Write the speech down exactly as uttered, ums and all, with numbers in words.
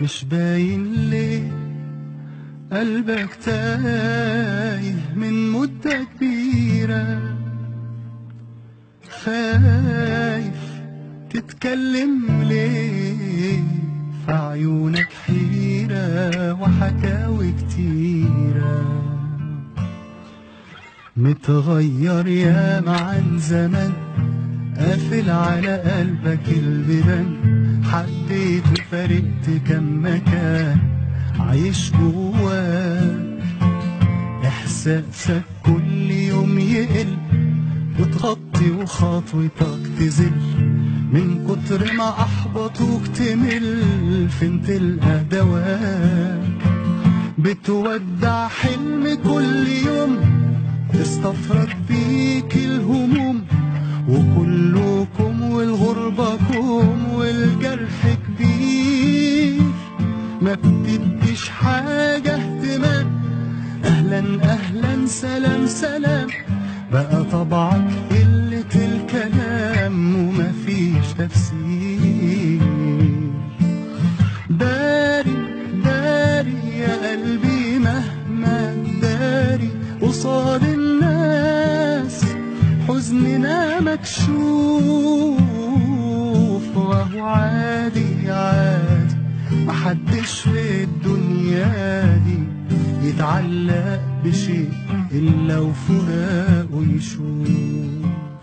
مش باين ليه قلبك تايه من مدة كبيرة، خايف تتكلم ليه، في عيونك حيرة وحكاوي كتيرة. متغير ياما عن زمان، قافل على قلبك البيبان، حبيت وفارقت كم مكان عايش جواك. احساسك كل يوم يقل، وتغطي وخطوتك تزل، من كتر ما احبطوك تمل. فين تلقى دواك؟ بتودع حلم كل يوم، تستفرد بيك الهموم، وكلكم والغربة كوم والجرح كبير. ما بتديش حاجة اهتمام، اهلا اهلا سلام سلام، بقى طبعك قلة الكلام ومفيش تفسير. داري داري يا قلبي مهما داري، قصاد الناس حزننا مكشوف، وهو عادي عادي محدش في الدنيا دي يتعلق بشيء إلا وفراقه يشوف.